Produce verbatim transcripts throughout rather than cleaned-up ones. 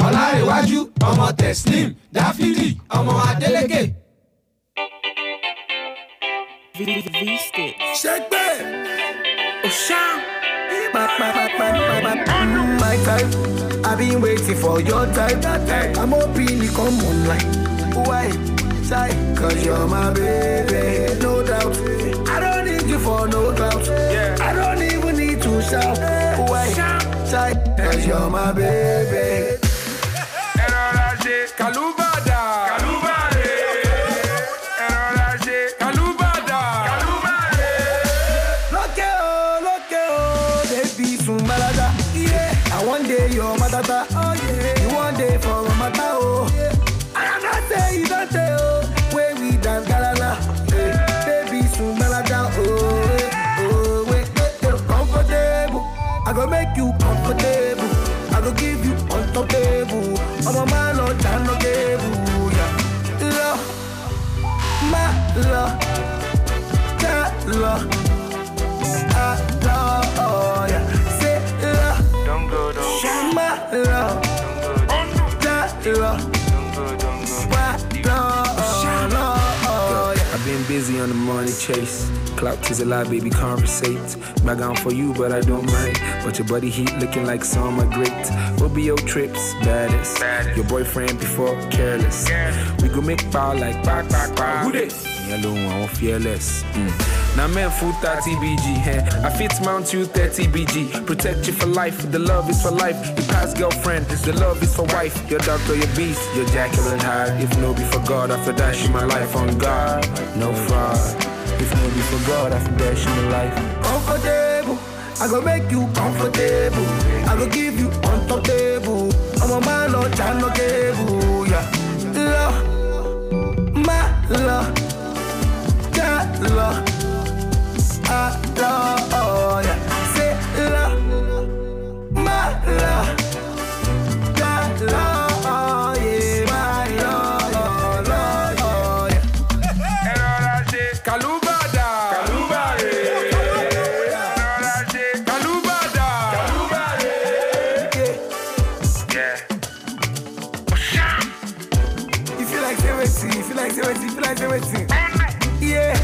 Ọlárẹ̀wájú, ọmọ Teslim, Dáfídì, ọmọ Adélékè. Shake back. Oh, shout. My, my, my, my, my, my, my time. I've been waiting for your time. I'm hoping you come online. Why? Shy? Cause you're my baby, no doubt. I don't need you for no clout. Yeah. I don't even need to shout. Why? Shy? Cause you're my baby. Kalubada, Kalubade, Erolaje, Kalubada, Kalubade. Loke oh, loke oh, baby sumbalaga. Yeah, I one day your matata. Oh yeah, you one day for mata oh. Yeah, and I'm not say you don't say oh. Where we dance galala, hey, baby sumbalaga oh. Oh wait, wait, you're comfortable. I go make you comfortable. I go give you on top table. I'm a man on channel table, yeah. Love, my love, that love, I love, oh yeah. Say love, Don't go, don't go. My love, that love, Don't go, don't go. my love, oh yeah. I've been busy on the money chase. Clout is a lie, baby, conversate. Back on for you, but I don't mind. But your body heat looking like summer great. We'll be your trips, baddest. Baddest. Your boyfriend before careless. Careless. We go make power like back, back, back. Who this? Me alone, I won't fearless. Mm. Now man, full thirty B G. Hey. I fit mount you thirty B G. Protect you for life. The love is for life. Your past girlfriend, the love is for wife. Your doctor, your beast, your Jekyll and Hyde. If no be for God, after that, she my life on God. No fraud. If no be for God, I feel dash in my life. Comfortable, I go make you comfortable. I go give you on top table. I'm a man on channel cable, yeah. Love, my love, that love, I love, oh yeah. Say love, my love, that love, oh yeah, my love, oh, love, oh yeah. Erolaje, Kalubada, Kalubade, Erolaje, Kalubada, Kalubade. Yeah. You feel like seventy, you feel like seventy, you feel like seventy. Yeah.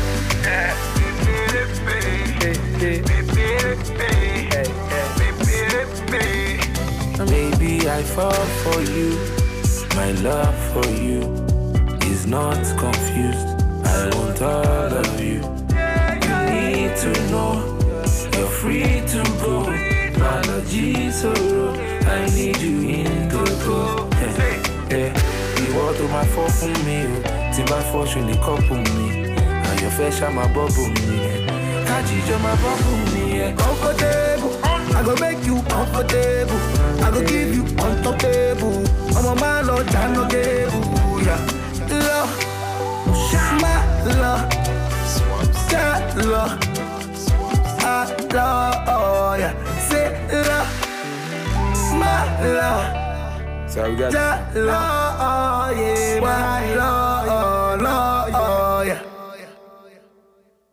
Baby, I fall for you. My love for you is not confused. I want all of you. You need to know you're free to go. Biology so I need you in Coco. Hey, hey. You want to my fall for me. Till my fortune they couple me. And your face are my bubble me. Kajijo my bubble me. Comfortable, I go make you comfortable. I go give you on top table. I'm a man on channel cable, yeah. Love, my love, that love, I love, oh yeah. Say love, my love, So we got that love, oh yeah, my love, oh, love, oh yeah.